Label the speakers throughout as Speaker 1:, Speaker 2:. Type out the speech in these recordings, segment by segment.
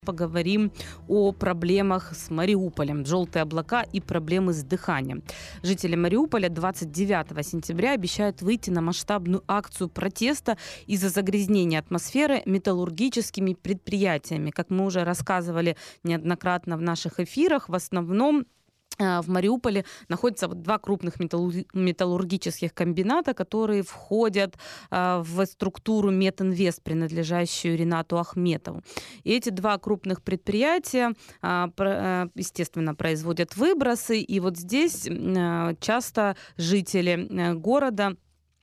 Speaker 1: Поговорим о проблемах с Мариуполем, желтые облака и проблемы с дыханием. Жители Мариуполя 29 сентября обещают выйти на масштабную акцию протеста из-за загрязнения атмосферы металлургическими предприятиями. Как мы уже рассказывали неоднократно в наших эфирах, в основном в Мариуполе находятся два крупных металлургических комбината, которые входят в структуру Метинвест, принадлежащую Ринату Ахметову. И эти два крупных предприятия, естественно, производят выбросы. И вот здесь часто жители города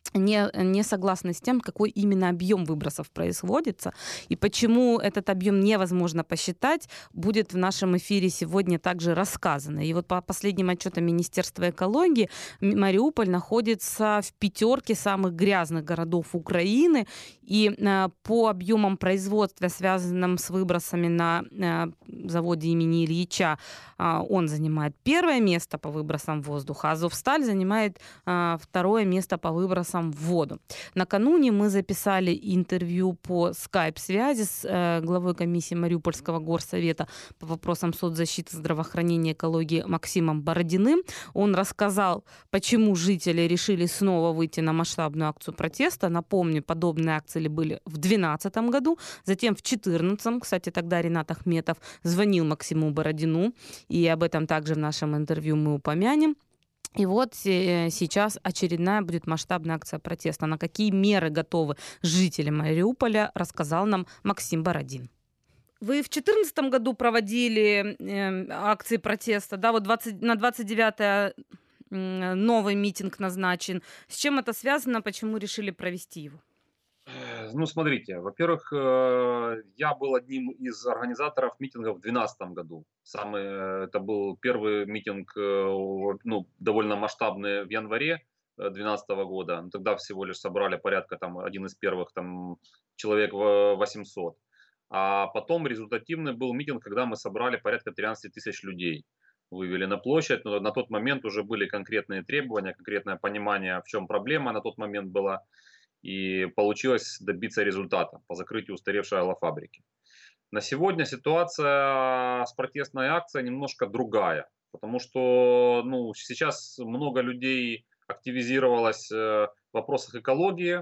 Speaker 1: не согласны с тем, какой именно объем выбросов производится. И почему этот объем невозможно посчитать, будет в нашем эфире сегодня также рассказано. И вот по последним отчетам Министерства экологии, Мариуполь находится в пятерке самых грязных городов Украины. И по объемам производства, связанным с выбросами на заводе имени Ильича, он занимает первое место по выбросам воздуха, а Азовсталь занимает второе место по выбросам в воду. Накануне мы записали интервью по скайп-связи с главой комиссии Мариупольского горсовета по вопросам соцзащиты, здравоохранения и экологии Максимом Бородиным. Он рассказал, почему жители решили снова выйти на масштабную акцию протеста. Напомню, подобные акции были в 2012 году, затем в 2014. Кстати, тогда Ринат Ахметов звонил Максиму Бородину, и об этом также в нашем интервью мы упомянем. И вот сейчас очередная будет масштабная акция протеста. На какие меры готовы жители Мариуполя, рассказал нам Максим Бородин. Вы в 2014 году проводили акции протеста, да, вот на 29 новый митинг назначен. С чем это связано, почему решили провести его?
Speaker 2: Ну, смотрите, во-первых, я был одним из организаторов митинга в 2012 году. Это был первый митинг, ну, довольно масштабный в январе 2012 года. Тогда всего лишь собрали порядка, там, один из первых, там, человек 800. А потом результативный был митинг, когда мы собрали порядка 13 тысяч людей. Вывели на площадь, но на тот момент уже были конкретные требования, конкретное понимание, в чем проблема на тот момент была. И получилось добиться результата по закрытию устаревшей алофабрики. На сегодня ситуация с протестной акцией немножко другая, потому что, ну, сейчас много людей активизировалось в вопросах экологии,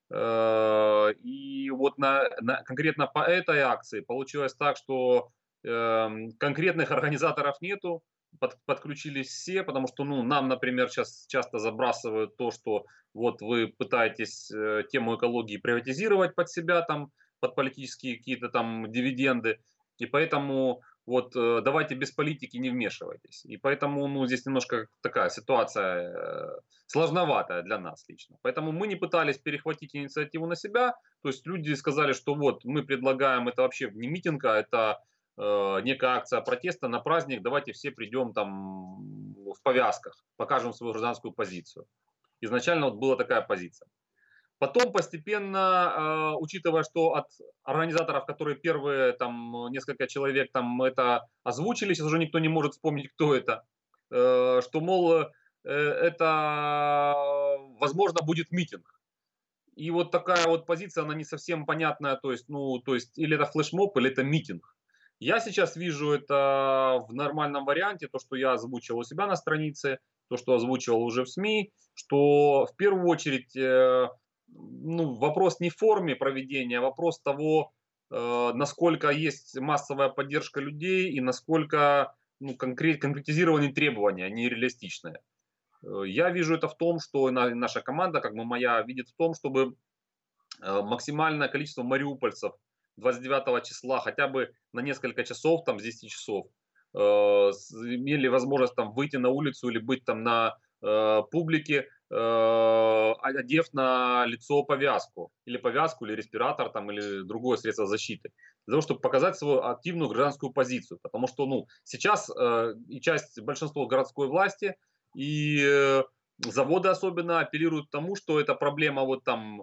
Speaker 2: и вот конкретно по этой акции получилось так, что конкретных организаторов нету, подключились все, потому что, ну, нам, например, сейчас часто забрасывают то, что вот вы пытаетесь тему экологии приватизировать под себя, там, под политические какие-то там дивиденды, и поэтому вот давайте без политики не вмешивайтесь. И поэтому, ну, здесь немножко такая ситуация сложноватая для нас лично. Поэтому мы не пытались перехватить инициативу на себя, то есть люди сказали, что вот мы предлагаем, это вообще не митинг, а это некая акция протеста на праздник, давайте все придем там в повязках, покажем свою гражданскую позицию. Изначально вот была такая позиция. Потом постепенно, учитывая, что от организаторов, которые первые там несколько человек там это озвучили, сейчас уже никто не может вспомнить, кто это, что, мол, это, возможно, будет митинг. И вот такая вот позиция, она не совсем понятная, то есть, ну, то есть, или это флешмоб, или это митинг. Я сейчас вижу это в нормальном варианте, то, что я озвучил у себя на странице, то, что озвучивал уже в СМИ, что в первую очередь, ну, вопрос не в форме проведения, а вопрос того, насколько есть массовая поддержка людей и насколько, ну, конкретизированы требования, они реалистичные. Я вижу это в том, что наша команда, как бы моя, видит в том, чтобы максимальное количество мариупольцев 29 числа хотя бы на несколько часов, там с 10 часов, имели возможность там выйти на улицу или быть там на публике, одев на лицо повязку, или респиратор, там, или другое средство защиты, для того, чтобы показать свою активную гражданскую позицию, потому что, ну, сейчас и большинство городской власти и заводы особенно апеллируют к тому, что это проблема вот там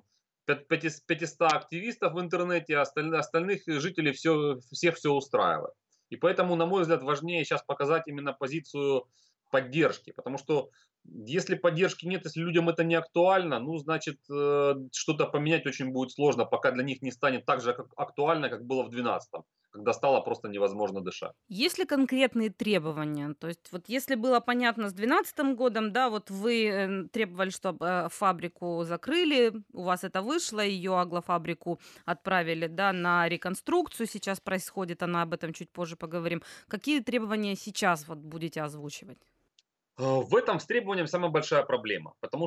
Speaker 2: 500 активистов в интернете, а остальных жителей всех все устраивает. И поэтому, на мой взгляд, важнее сейчас показать именно позицию поддержки, потому что если поддержки нет, если людям это не актуально, ну, значит, что-то поменять очень будет сложно, пока для них не станет так же актуально, как было в 2012. когда стало просто невозможно дышать.
Speaker 1: Есть ли конкретные требования? То есть вот если было понятно с 2012 годом, да, вот вы требовали, чтобы фабрику закрыли, у вас это вышло, ее аглофабрику отправили, да, на реконструкцию, сейчас происходит, она об этом чуть позже поговорим. Какие требования сейчас вот будете озвучивать?
Speaker 2: В этом с требованием самая большая проблема, потому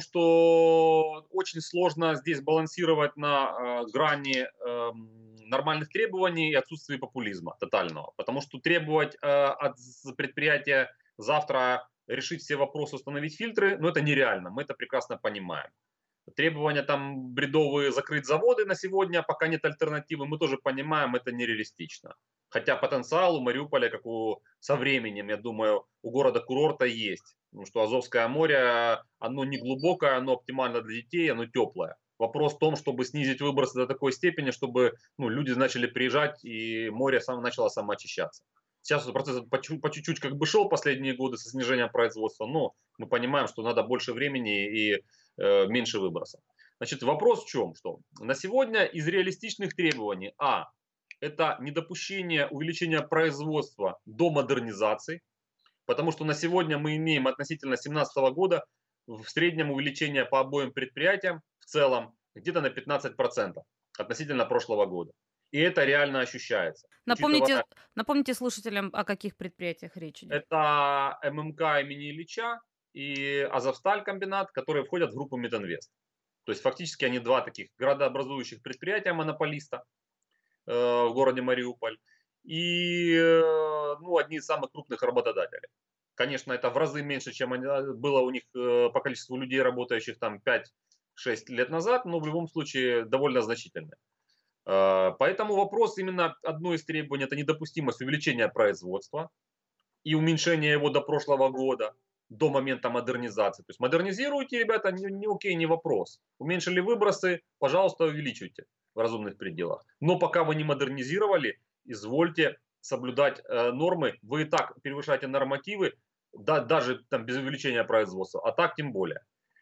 Speaker 2: что очень сложно здесь балансировать на грани нормальных требований и отсутствия популизма тотального. Потому что требовать от предприятия завтра решить все вопросы, установить фильтры, ну это нереально, мы это прекрасно понимаем. Требования там бредовые закрыть заводы на сегодня, пока нет альтернативы, мы тоже понимаем, это нереалистично. Хотя потенциал у Мариуполя, как у со временем, я думаю, у города-курорта есть. Потому что Азовское море, оно не глубокое, оно оптимально для детей, оно теплое. Вопрос в том, чтобы снизить выбросы до такой степени, чтобы люди начали приезжать и море начало самоочищаться. Сейчас этот процесс по чуть-чуть как бы шел последние годы со снижением производства, но мы понимаем, что надо больше времени и меньше выбросов. Значит, вопрос в чем? Что на сегодня из реалистичных требований, это недопущение увеличения производства до модернизации, потому что на сегодня мы имеем относительно 2017 года в среднем увеличение по обоим предприятиям в целом где-то на 15% относительно прошлого года. И это реально ощущается.
Speaker 1: Напомните,
Speaker 2: Учитывая,
Speaker 1: напомните слушателям, о каких предприятиях речь идет.
Speaker 2: это ММК имени Ильича и Азовсталь комбинат, которые входят в группу Метинвест. То есть фактически они два таких градообразующих предприятия монополиста в городе Мариуполь и одни из самых крупных работодателей. Конечно, это в разы меньше, чем было у них по количеству людей, работающих там 5-6 лет назад, но в любом случае довольно значительное. Поэтому вопрос именно одно из требований – это недопустимость увеличения производства и уменьшения его до прошлого года, до момента модернизации. То есть модернизируйте, ребята, не окей, не вопрос. Уменьшили выбросы, пожалуйста, увеличивайте в разумных пределах. Но пока вы не модернизировали, извольте соблюдать нормы. Вы и так превышаете нормативы, даже там без увеличения производства, а так тем более.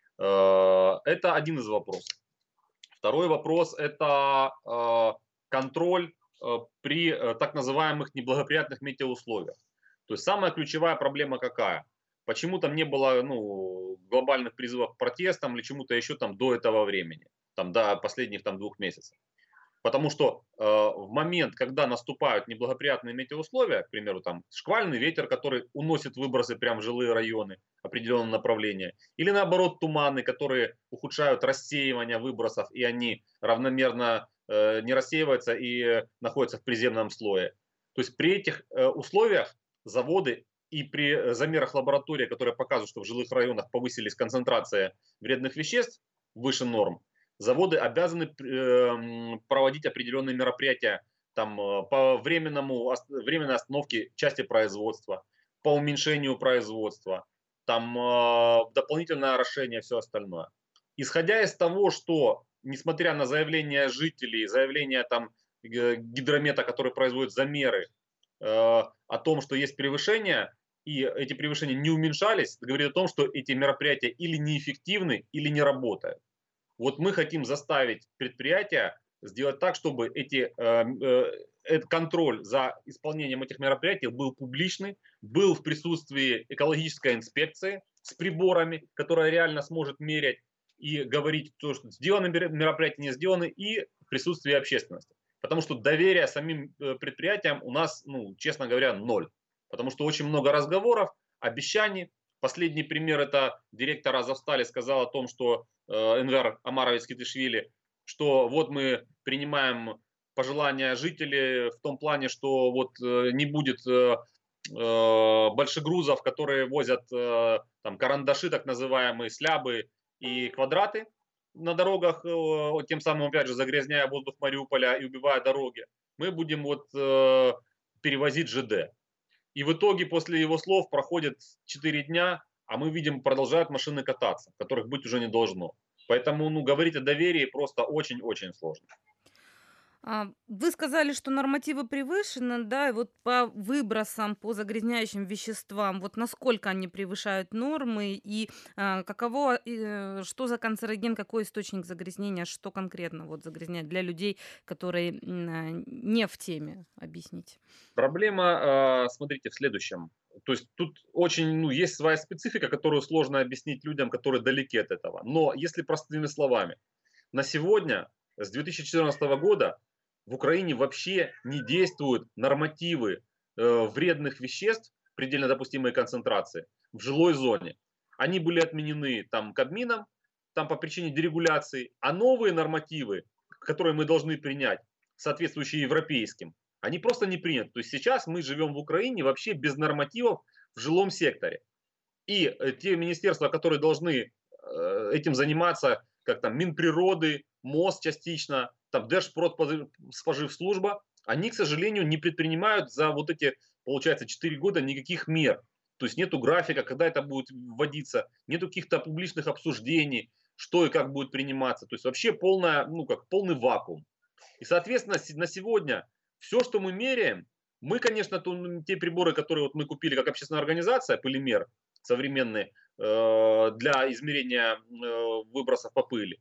Speaker 2: Это один из вопросов. Второй вопрос – это контроль при так называемых неблагоприятных метеоусловиях. То есть самая ключевая проблема какая? Почему там не было глобальных призывов к протестам или чему-то еще там до этого времени, там, до последних 2 месяцев? Потому что в момент, когда наступают неблагоприятные метеоусловия, к примеру, там шквальный ветер, который уносит выбросы прямо в жилые районы определенного направления, или наоборот туманы, которые ухудшают рассеивание выбросов, и они равномерно не рассеиваются и находятся в приземном слое. То есть при этих условиях заводы и при замерах лаборатории, которые показывают, что в жилых районах повысились концентрация вредных веществ выше норм, заводы обязаны проводить определенные мероприятия там, по временной остановке части производства, по уменьшению производства, там, дополнительное орошение и все остальное. Исходя из того, что несмотря на заявления жителей, заявления там, гидромета, который производит замеры о том, что есть превышение, и эти превышения не уменьшались, это говорит о том, что эти мероприятия или неэффективны, или не работают. Вот мы хотим заставить предприятия сделать так, чтобы этот контроль за исполнением этих мероприятий был публичный, был в присутствии экологической инспекции с приборами, которая реально сможет мерять и говорить, то, что сделаны мероприятия, не сделаны, и в присутствии общественности. Потому что доверия самим предприятиям у нас, честно говоря, ноль. Потому что очень много разговоров, обещаний. Последний пример – это директор Азовстали сказал о том, что Энвер Амарович Китишвили, что вот мы принимаем пожелания жителей в том плане, что вот не будет большегрузов, которые возят там, карандаши, так называемые, слябы и квадраты на дорогах, тем самым, опять же, загрязняя воздух Мариуполя и убивая дороги. Мы будем перевозить ЖД. И в итоге после его слов проходит 4 дня, а мы видим, продолжают машины кататься, которых быть уже не должно. Поэтому говорить о доверии просто очень-очень сложно.
Speaker 1: Вы сказали, что нормативы превышены, да, и вот по выбросам, по загрязняющим веществам, вот насколько они превышают нормы и что за канцероген, какой источник загрязнения, что конкретно вот загрязняет для людей, которые не в теме, объясните.
Speaker 2: Проблема, смотрите, в следующем. То есть тут очень, ну, есть своя специфика, которую сложно объяснить людям, которые далеки от этого. Но если простыми словами, на сегодня, с 2014 года, в Украине вообще не действуют нормативы вредных веществ предельно допустимой концентрации в жилой зоне. Они были отменены там Кабмином, там по причине дерегуляции, а новые нормативы, которые мы должны принять, соответствующие европейским, они просто не приняты. То есть сейчас мы живем в Украине вообще без нормативов в жилом секторе. И те министерства, которые должны этим заниматься, как там Минприроды, МОЗ частично, там Держпродспоживслужба, они, к сожалению, не предпринимают за вот эти, получается, 4 года никаких мер. То есть нету графика, когда это будет вводиться, нету каких-то публичных обсуждений, что и как будет приниматься. То есть вообще полный вакуум. И, соответственно, на сегодня все, что мы меряем, мы, конечно, те приборы, которые вот мы купили как общественная организация, полимер современный, для измерения выбросов по пыли,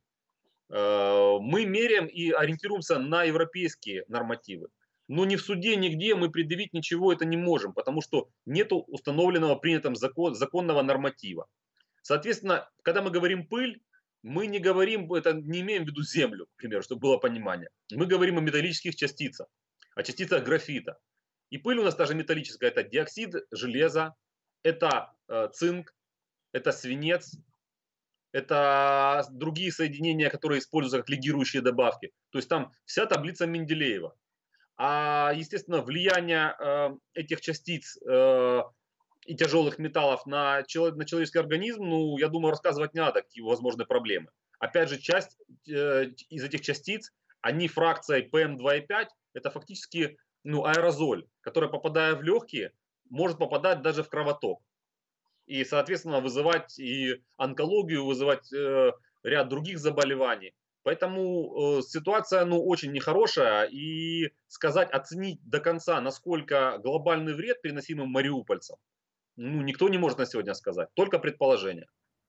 Speaker 2: мы меряем и ориентируемся на европейские нормативы. Но ни в суде, нигде мы предъявить ничего это не можем, потому что нет установленного принятым законного норматива. Соответственно, когда мы говорим пыль, мы не говорим, это не имеем в виду землю, к примеру, чтобы было понимание. Мы говорим о металлических частицах, о частицах графита. И пыль у нас даже металлическая, это диоксид железа, это цинк, это свинец, это другие соединения, которые используются как лигирующие добавки. То есть там вся таблица Менделеева. А, естественно, влияние этих частиц и тяжелых металлов на человеческий организм, ну, я думаю, рассказывать не надо, какие возможны проблемы. Опять же, часть из этих частиц, они фракцией PM2,5, это фактически аэрозоль, который, попадая в легкие, может попадать даже в кровоток. И, соответственно, вызывать и онкологию, вызывать ряд других заболеваний. Поэтому ситуация очень нехорошая. И оценить до конца, насколько глобальный вред, переносимый мариупольцам, никто не может на сегодня сказать. Только предположения.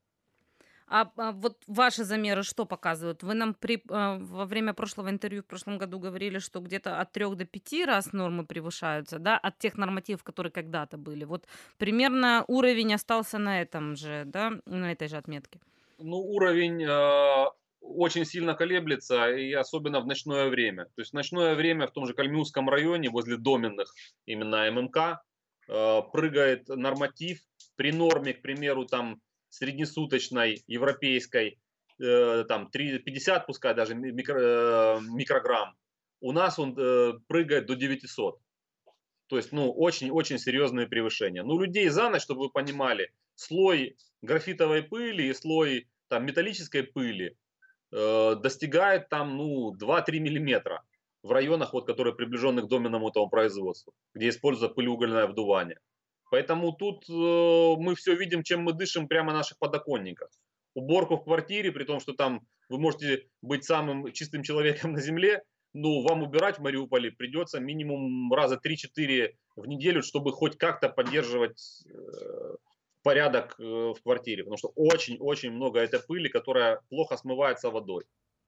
Speaker 1: Вот ваши замеры что показывают? Вы нам во время прошлого интервью в прошлом году говорили, что где-то от 3 до 5 раз нормы превышаются, да, от тех нормативов, которые когда-то были. Вот примерно уровень остался на этом же, да, на этой же отметке.
Speaker 2: Уровень очень сильно колеблется, и особенно в ночное время. То есть в ночное время в том же Кальмиусском районе, возле доменных именно ММК, прыгает норматив при норме, к примеру, там среднесуточной, европейской, там 50, пускай даже микрограмм. У нас он прыгает до 900. То есть, очень-очень серьезные превышения. Людей за ночь, чтобы вы понимали, слой графитовой пыли и слой там металлической пыли достигает там 2-3 миллиметра в районах, которые приближены к доменному этому производству, где используется пылеугольное вдувание. Поэтому тут мы все видим, чем мы дышим прямо на наших подоконниках. Уборку в квартире, при том, что там вы можете быть самым чистым человеком на земле, вам убирать в Мариуполе придется минимум раза 3-4 в неделю, чтобы хоть как-то поддерживать порядок в квартире. Потому что очень-очень много этой пыли, которая плохо смывается водой.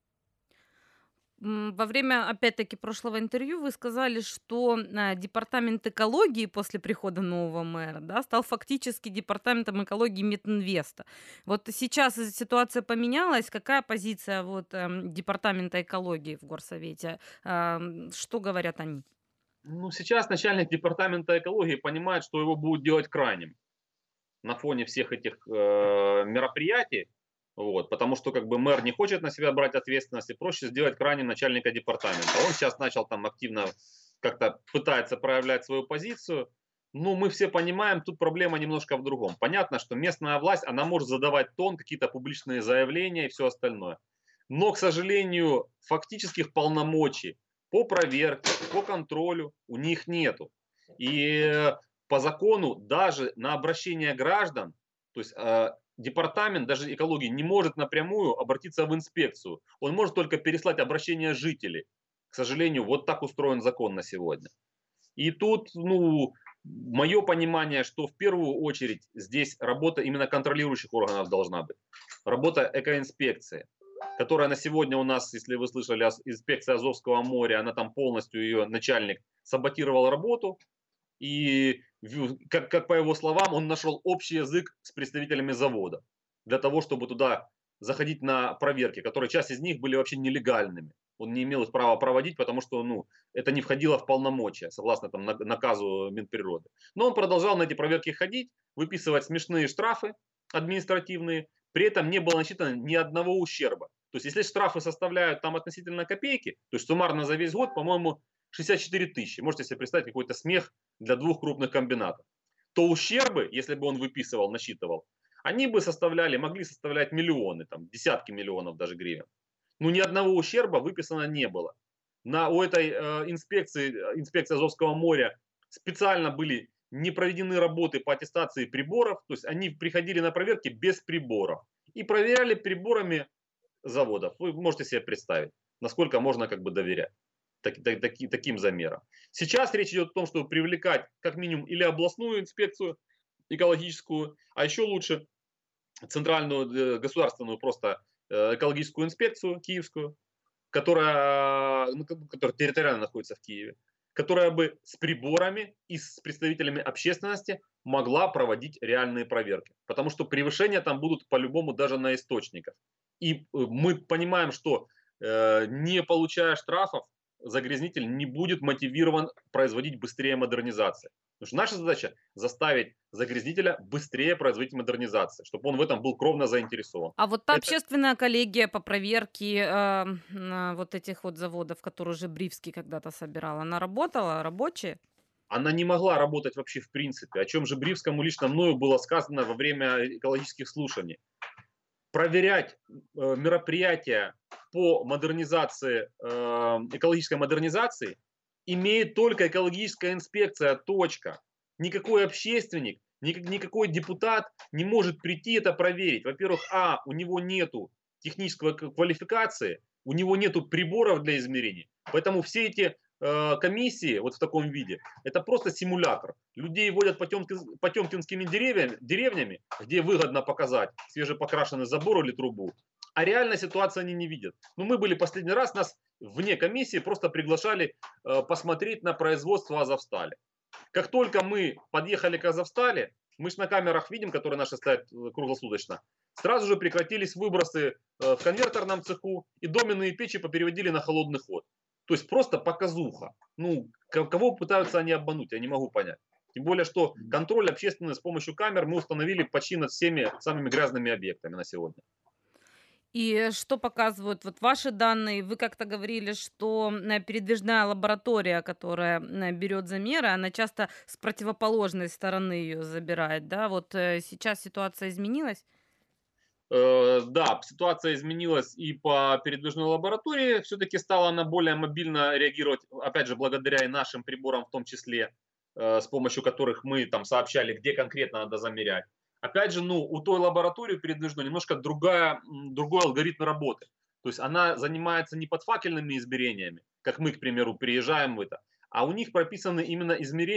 Speaker 1: Во время, опять-таки, прошлого интервью вы сказали, что департамент экологии после прихода нового мэра, да, стал фактически департаментом экологии Мединвеста. Вот сейчас ситуация поменялась. Какая позиция департамента экологии в Горсовете? Что говорят они?
Speaker 2: Сейчас начальник департамента экологии понимает, что его будут делать крайним на фоне всех этих мероприятий. Потому что мэр не хочет на себя брать ответственность, и проще сделать крайним начальника департамента. Он сейчас начал там активно как-то пытается проявлять свою позицию. Мы все понимаем, тут проблема немножко в другом. Понятно, что местная власть, она может задавать тон, какие-то публичные заявления и все остальное. Но, к сожалению, фактических полномочий по проверке, по контролю у них нету. И по закону даже на обращение граждан, то есть департамент даже экологии не может напрямую обратиться в инспекцию. Он может только переслать обращение жителей к сожалению, вот так устроен закон на сегодня. И тут, ну, мое понимание, что в первую очередь здесь работа именно контролирующих органов должна быть. Работа экоинспекции, которая на сегодня у нас, если вы слышали, инспекция Азовского моря, она там полностью, ее начальник саботировал работу. И, как по его словам, он нашел общий язык с представителями завода для того, чтобы туда заходить на проверки, которые часть из них были вообще нелегальными. Он не имел их права проводить, потому что ну, это не входило в полномочия, согласно там, наказу Минприроды. Но он продолжал на эти проверки ходить, выписывать смешные штрафы административные, при этом не было насчитано ни одного ущерба. То есть, если штрафы составляют там относительно копейки, то есть суммарно за весь год, по-моему, 64 тысячи. Можете себе представить какой-то смех для двух крупных комбинатов. То ущербы, если бы он выписывал, насчитывал, они бы могли составлять миллионы, там, десятки миллионов даже гривен. Но ни одного ущерба выписано не было. У этой инспекции Азовского моря специально были не проведены работы по аттестации приборов, то есть они приходили на проверки без приборов и проверяли приборами заводов. Вы можете себе представить, насколько можно как бы доверять таким замерам. Сейчас речь идет о том, чтобы привлекать как минимум или областную инспекцию экологическую, а еще лучше центральную государственную просто экологическую инспекцию киевскую, которая территориально находится в Киеве, которая бы с приборами и с представителями общественности могла проводить реальные проверки. Потому что превышения там будут по-любому даже на источниках. И мы понимаем, что не получая штрафов, загрязнитель не будет мотивирован производить быстрее модернизации. Потому что наша задача заставить загрязнителя быстрее производить модернизацию, чтобы он в этом был кровно заинтересован.
Speaker 1: А вот та
Speaker 2: Это
Speaker 1: общественная коллегия по проверке вот этих вот заводов, которые Жебривский когда-то собирал, она работала, рабочая?
Speaker 2: она не могла работать вообще в принципе, о чем же Бривскому лично мною было сказано во время экологических слушаний. Проверять мероприятия по модернизации, экологической модернизации имеет только экологическая инспекция, точка. Никакой общественник, никакой депутат не может прийти это проверить. Во-первых, у него нету технической квалификации, у него нету приборов для измерений. Поэтому все эти комиссии вот в таком виде, это просто симулятор. Людей водят потемкинскими деревнями, где выгодно показать свежепокрашенный забор или трубу, а реальной ситуации они не видят. Ну, мы были последний раз, нас вне комиссии просто приглашали посмотреть на производство Азовстали. Как только мы подъехали к Азовстали, мы же на камерах видим, которые наши стоят круглосуточно, сразу же прекратились выбросы в конвертерном цеху, и доменные печи попереводили на холодный ход. То есть просто показуха. Ну, кого пытаются они обмануть, я не могу понять. Тем более, что контроль общественный с помощью камер мы установили почти над всеми самыми грязными объектами на сегодня.
Speaker 1: И что показывают вот ваши данные? Вы как-то говорили, что передвижная лаборатория, которая берет замеры, она часто с противоположной стороны ее забирает, да? Вот сейчас ситуация изменилась?
Speaker 2: Да, ситуация изменилась и по передвижной лаборатории. Все-таки стала она более мобильно реагировать, опять же, благодаря и нашим приборам в том числе, с помощью которых мы там сообщали, где конкретно надо замерять. Опять же, ну, у той лаборатории передвижной немножко другой алгоритм работы. То есть она занимается не подфакельными измерениями, как мы, к примеру, приезжаем в это, а у них прописаны именно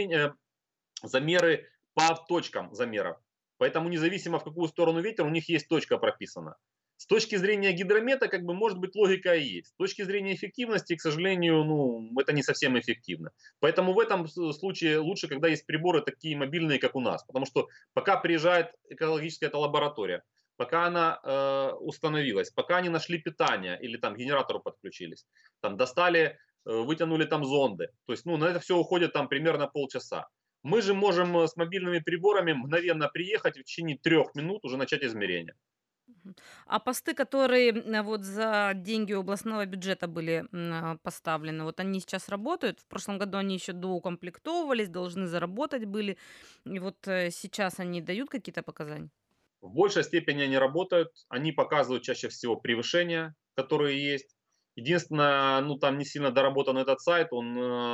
Speaker 2: замеры по точкам замеров. Поэтому независимо в какую сторону ветер, у них есть точка прописана. С точки зрения гидромета, как бы, может быть, логика и есть. С точки зрения эффективности, к сожалению, ну, это не совсем эффективно. Поэтому в этом случае лучше, когда есть приборы такие мобильные, как у нас. Потому что пока приезжает экологическая эта лаборатория, пока она установилась, пока они нашли питание или там к генератору подключились, там достали, вытянули там зонды. То есть, ну, на это все уходит там примерно полчаса. Мы же можем с мобильными приборами мгновенно приехать и в течение 3 минут уже начать измерение.
Speaker 1: Мгм. А посты, которые вот за деньги областного бюджета были поставлены, вот они сейчас работают? В прошлом году они еще доукомплектовывались, должны заработать были. И вот сейчас они дают какие-то показания?
Speaker 2: В большей степени они работают, они показывают чаще всего превышения, которые есть. Единственное, ну там не сильно доработан этот сайт, он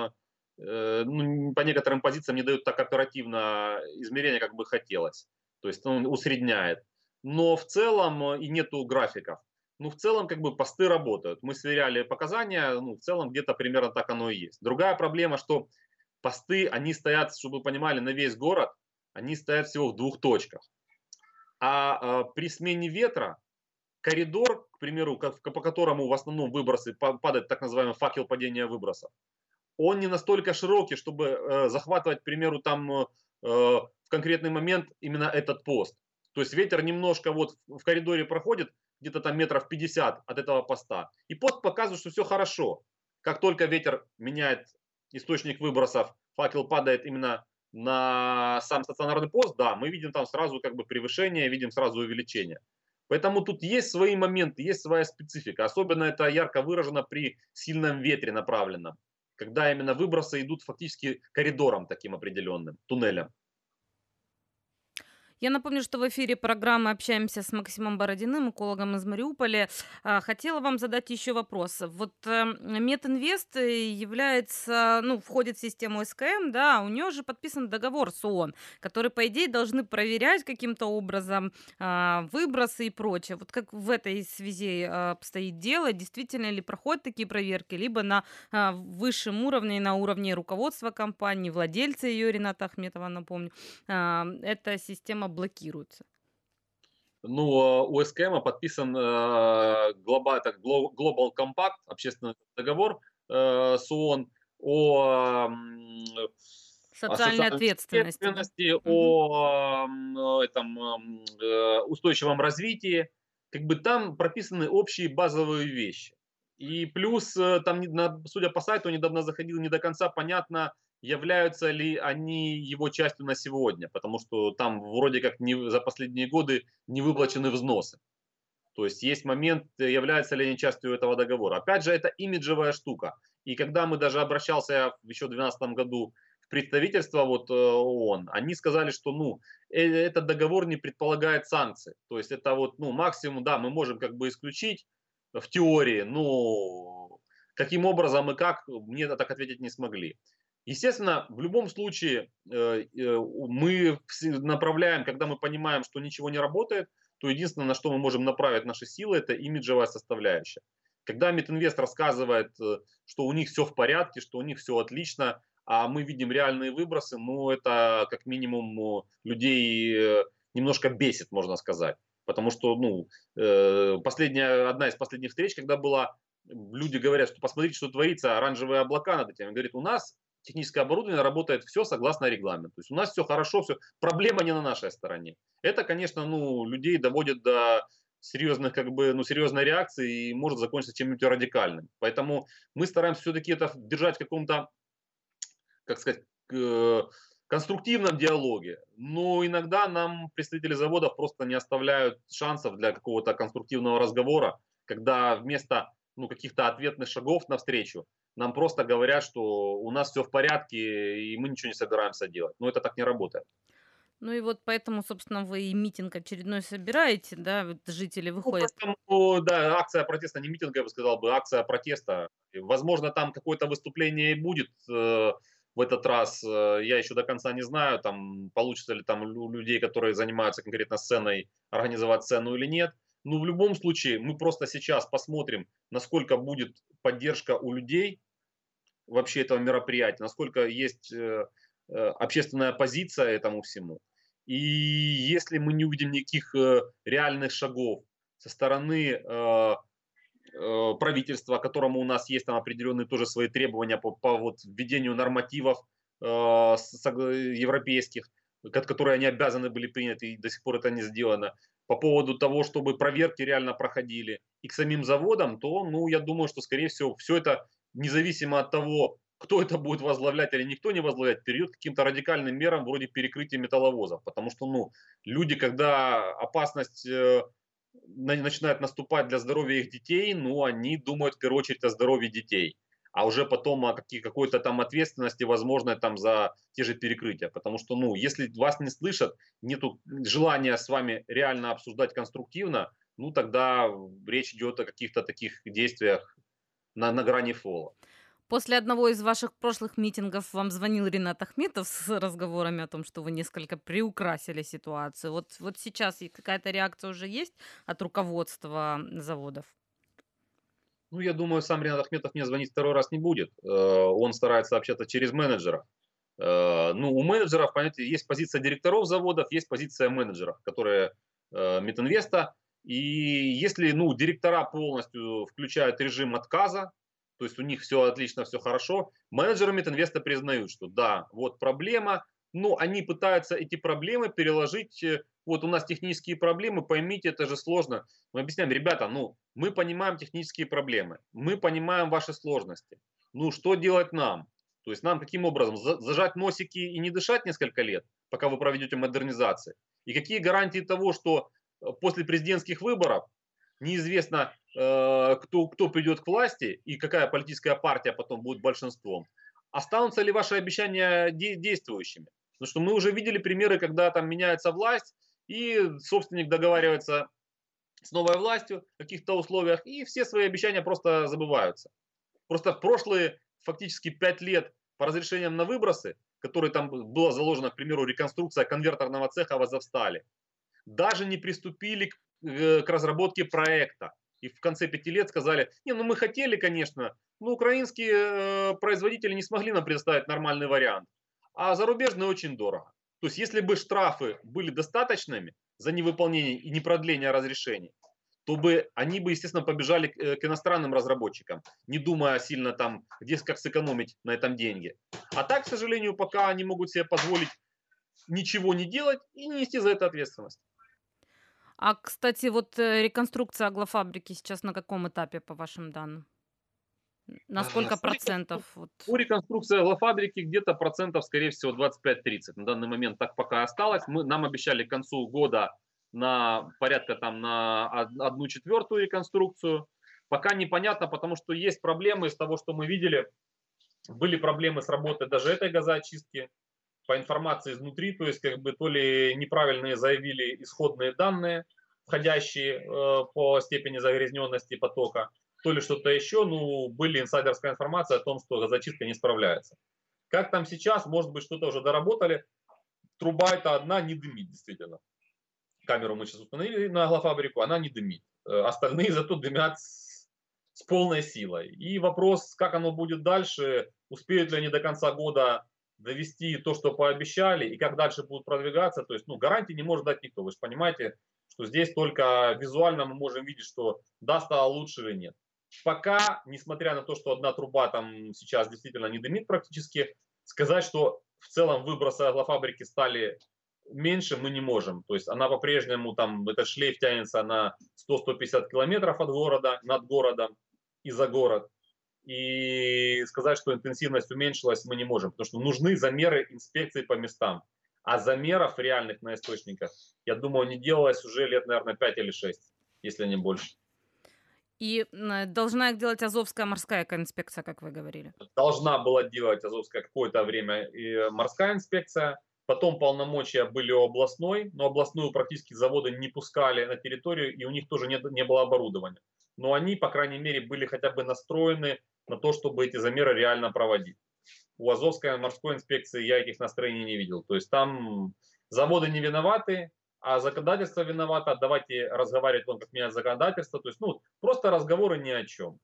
Speaker 2: ну, по некоторым позициям не дает так оперативно измерения, как бы хотелось. То есть он усредняет. Но в целом и нету графиков. Ну, в целом, как бы посты работают. Мы сверяли показания, ну, в целом где-то примерно так оно и есть. Другая проблема, что посты, они стоят, чтобы вы понимали, на весь город, они стоят всего в двух точках. При смене ветра коридор, к примеру, по которому в основном выбросы падает, так называемый факел падения выбросов, он не настолько широкий, чтобы захватывать, к примеру, там в конкретный момент именно этот пост. То есть ветер немножко вот в коридоре проходит, где-то там метров 50 от этого поста. И пост показывает, что все хорошо. Как только ветер меняет источник выбросов, факел падает именно на сам стационарный пост, да, мы видим там сразу как бы превышение, видим сразу увеличение. Поэтому тут есть свои моменты, есть своя специфика. Особенно это ярко выражено при сильном ветре направленном, когда именно выбросы идут фактически коридором таким определенным, туннелем.
Speaker 1: Я напомню, что в эфире программы общаемся с Максимом Бородиным, экологом из Мариуполя. Хотела вам задать еще вопрос. Вот Метинвест является, ну, входит в систему СКМ, да, у нее же подписан договор с ООН, который, по идее, должны проверять каким-то образом выбросы и прочее. Вот как в этой связи обстоит дело, действительно ли проходят такие проверки, либо на высшем уровне, на уровне руководства компании, владельца ее, Рената Ахметова, напомню, эта система блокируется.
Speaker 2: Ну, у СКМ подписан Global Compact, общественный договор с ООН о
Speaker 1: Социальной
Speaker 2: социальной
Speaker 1: ответственности, да?
Speaker 2: ответственности,
Speaker 1: Мгм.
Speaker 2: устойчивом развитии. Как бы там прописаны общие базовые вещи. И плюс там, судя по сайту, недавно заходил, не до конца понятно, являются ли они его частью на сегодня, потому что там вроде как за последние годы не выплачены взносы. То есть есть момент, являются ли они частью этого договора. Опять же, это имиджевая штука. И когда мы даже обращался еще в 2012 году в представительство ООН, они сказали, что ну, этот договор не предполагает санкций. То есть это вот ну, максимум, да, мы можем как бы исключить в теории, но каким образом и как, мне так ответить не смогли. Естественно, в любом случае мы направляем, когда мы понимаем, что ничего не работает, то единственное, на что мы можем направить наши силы, это имиджевая составляющая. Когда Метинвест рассказывает, что у них все в порядке, что у них все отлично, а мы видим реальные выбросы, ну это как минимум людей немножко бесит, можно сказать. Потому что ну, одна из последних встреч, когда была, люди говорят, что посмотрите, что творится, оранжевые облака над этим. Говорит, у нас техническое оборудование работает все согласно регламенту. То есть у нас все хорошо, все. Проблема не на нашей стороне. Это, конечно, ну, людей доводит до серьезных, как бы, ну, серьезной реакции и может закончиться чем-нибудь радикальным. Поэтому мы стараемся все-таки это держать в каком-то, как сказать, конструктивном диалоге. Но иногда нам представители заводов просто не оставляют шансов для какого-то конструктивного разговора, когда вместо ну, каких-то ответных шагов навстречу нам просто говорят, что у нас все в порядке и мы ничего не собираемся делать. Но это так не работает.
Speaker 1: Ну и вот поэтому, собственно, вы и митинг очередной собираете, да, вот жители
Speaker 2: Ну,
Speaker 1: выходят.
Speaker 2: поэтому, да, акция протеста, не митинг, я бы сказал бы, акция протеста. И, возможно, там какое-то выступление и будет в этот раз. Я еще до конца не знаю, там, получится ли там у людей, которые занимаются конкретно сценой, организовать сцену или нет. Но в любом случае, мы просто сейчас посмотрим, насколько будет поддержка у людей вообще этого мероприятия, насколько есть общественная позиция этому всему. И если мы не увидим никаких реальных шагов со стороны правительства, к которому у нас есть там определенные тоже свои требования по вот введению нормативов европейских, которые они обязаны были принять, и до сих пор это не сделано, по поводу того, чтобы проверки реально проходили, и к самим заводам, то, ну, я думаю, что, скорее всего, все это, независимо от того, кто это будет возглавлять или никто не возглавлять, перейдет к каким-то радикальным мерам вроде перекрытия металловозов. Потому что ну, люди, когда опасность начинает наступать для здоровья их детей, ну, они думают в первую очередь о здоровье детей, а уже потом о какой-то там ответственности, возможно, там за те же перекрытия. Потому что, ну, если вас не слышат, нет желания с вами реально обсуждать конструктивно, ну, тогда речь идет о каких-то таких действиях на грани фола.
Speaker 1: После одного из ваших прошлых митингов вам звонил Ринат Ахметов с разговорами о том, что вы несколько приукрасили ситуацию. Вот сейчас какая-то реакция уже есть от руководства заводов?
Speaker 2: Ну, я думаю, сам Ринат Ахметов мне звонить второй раз не будет. Он старается общаться через менеджера. Ну, у менеджеров, понимаете, есть позиция директоров заводов, есть позиция менеджеров, которые Митинвеста. И если, ну, директора полностью включают режим отказа, то есть у них все отлично, все хорошо, менеджеры Митинвеста признают, что да, вот проблема, но они пытаются эти проблемы переложить, вот у нас технические проблемы, поймите, это же сложно. Мы объясняем, ребята, ну, мы понимаем технические проблемы, мы понимаем ваши сложности. Ну, что делать нам? То есть нам каким образом? Зажать носики и не дышать несколько лет, пока вы проведете модернизацию? И какие гарантии того, что после президентских выборов неизвестно, кто придет к власти и какая политическая партия потом будет большинством? Останутся ли ваши обещания действующими? Потому что мы уже видели примеры, когда там меняется власть, и собственник договаривается с новой властью в каких-то условиях, и все свои обещания просто забываются. Просто в прошлые фактически 5 лет по разрешениям на выбросы, которые там была заложена, к примеру, реконструкция конвертерного цеха в Азовстале, даже не приступили к разработке проекта. И в конце 5 лет сказали, не, ну мы хотели, конечно, но украинские производители не смогли нам предоставить нормальный вариант, а зарубежные очень дорого. То есть если бы штрафы были достаточными за невыполнение и непродление разрешений, то бы они бы, естественно, побежали к иностранным разработчикам, не думая сильно там, где как сэкономить на этом деньги. А так, к сожалению, пока они могут себе позволить ничего не делать и не нести за это ответственность.
Speaker 1: А, кстати, вот реконструкция аглофабрики сейчас на каком этапе, по вашим данным? На сколько процентов? Вот.
Speaker 2: По реконструкции аглофабрики где-то процентов, скорее всего, 25-30. На данный момент так пока осталось. Нам обещали к концу года на порядка там на 1/4 реконструкцию. Пока непонятно, потому что есть проблемы из того, что мы видели. Были проблемы с работой даже этой газоочистки. По информации изнутри, то есть как бы то ли неправильные заявили исходные данные, входящие по степени загрязненности потока, то ли что-то еще. Ну, были инсайдерская информация о том, что газочистка не справляется. Как там сейчас, может быть, что-то уже доработали. Труба эта одна не дымит, действительно. Камеру мы сейчас установили на аглофабрику, она не дымит. Остальные зато дымят с полной силой. И вопрос, как оно будет дальше, успеют ли они до конца года довести то, что пообещали, и как дальше будут продвигаться. То есть, ну, гарантий не может дать никто. Вы же понимаете, что здесь только визуально мы можем видеть, что да, стало лучше или нет. Пока, несмотря на то, что одна труба там сейчас действительно не дымит практически, сказать, что в целом выбросы аглофабрики стали меньше, мы не можем. То есть она по-прежнему, там, этот шлейф тянется на 100-150 километров от города, над городом и за город. И сказать, что интенсивность уменьшилась, мы не можем, потому что нужны замеры инспекции по местам. А замеров реальных на источниках, я думаю, не делалось уже лет, наверное, 5 или 6, если не больше.
Speaker 1: И должна их делать Азовская морская инспекция, как вы говорили.
Speaker 2: Должна была делать Азовская какое-то время и морская инспекция. Потом полномочия были у областной, но областную практически заводы не пускали на территорию, и у них тоже не было оборудования. Но они, по крайней мере, были хотя бы настроены на то, чтобы эти замеры реально проводить. У Азовской морской инспекции я этих настроений не видел. То есть там заводы не виноваты, а законодательство виновато. Давайте разговаривать, как менять законодательство. То есть, ну, просто разговоры ни о чем.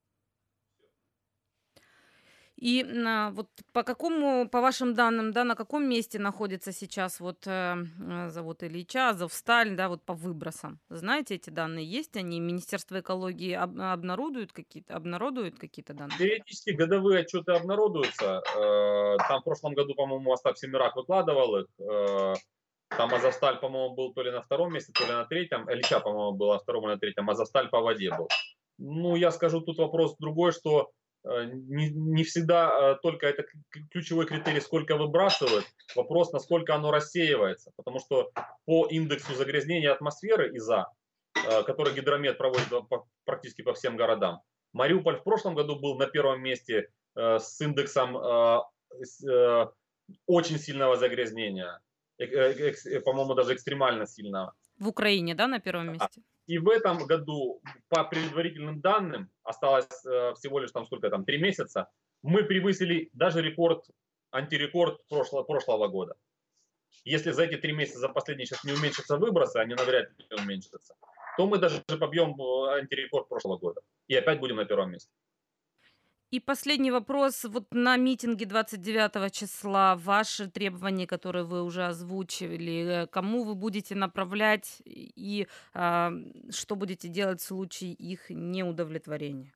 Speaker 1: И вот по вашим данным, да, на каком месте находится сейчас вот завод Ильича, Азовсталь, да, вот по выбросам? Знаете, эти данные есть? Они Министерство экологии обнародуют какие-то данные?
Speaker 2: Периодически годовые отчеты обнародуются. Там в прошлом году, по-моему, Остап Семирак выкладывал их. Там Азовсталь, по-моему, был то ли на втором месте, то ли на третьем. Ильича, по-моему, был на втором или на третьем. Азовсталь по воде был. Ну, я скажу, тут вопрос другой, что не всегда только это ключевой критерий, сколько выбрасывают. Вопрос, насколько оно рассеивается. Потому что по индексу загрязнения атмосферы ИЗА, который Гидромет проводит практически по всем городам, Мариуполь в прошлом году был на первом месте с индексом очень сильного загрязнения. По-моему, даже экстремально сильного.
Speaker 1: В Украине, да, на первом месте?
Speaker 2: И в этом году, по предварительным данным, осталось всего лишь там сколько там, 3 месяца, Мы превысили даже антирекорд прошлого года. Если за эти 3 месяца, за последние сейчас не уменьшатся выбросы, они навряд ли уменьшатся, то мы даже побьем антирекорд прошлого года. И опять будем на первом месте.
Speaker 1: И последний вопрос. Вот на митинге 29 числа ваши требования, которые вы уже озвучивали, кому вы будете направлять и что будете делать в случае их неудовлетворения?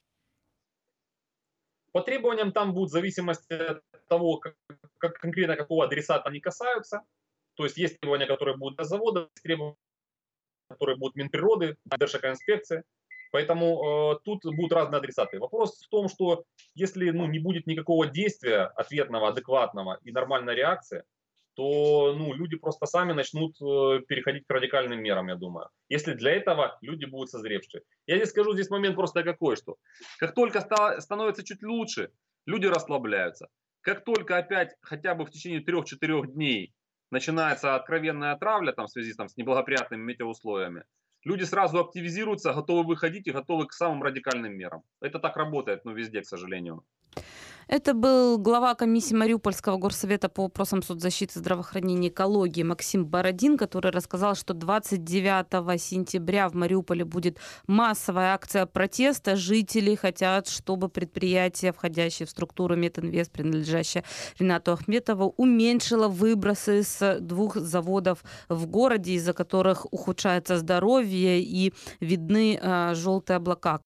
Speaker 2: По требованиям там будет в зависимости от того, как конкретно какого адресата они касаются. То есть требования, которые будут для завода, есть требования, которые будут Минприроды, Держэкоинспекции. Поэтому тут будут разные адресаты. Вопрос в том, что если не будет никакого действия ответного, адекватного и нормальной реакции, то люди просто сами начнут переходить к радикальным мерам, я думаю. Если для этого люди будут созревшие. Я здесь скажу, здесь момент просто какой, что как только становится чуть лучше, люди расслабляются. Как только опять хотя бы в течение 3-4 дней начинается откровенная травля в связи с неблагоприятными метеоусловиями, люди сразу активизируются, готовы выходить и готовы к самым радикальным мерам. Это так работает, везде, к сожалению.
Speaker 1: Это был глава комиссии Мариупольского горсовета по вопросам соцзащиты, здравоохранения и экологии Максим Бородин, который рассказал, что 29 сентября в Мариуполе будет массовая акция протеста. Жители хотят, чтобы предприятие, входящее в структуру Метинвест, принадлежащее Ринату Ахметову, уменьшило выбросы с 2 заводов в городе, из-за которых ухудшается здоровье и видны желтые облака.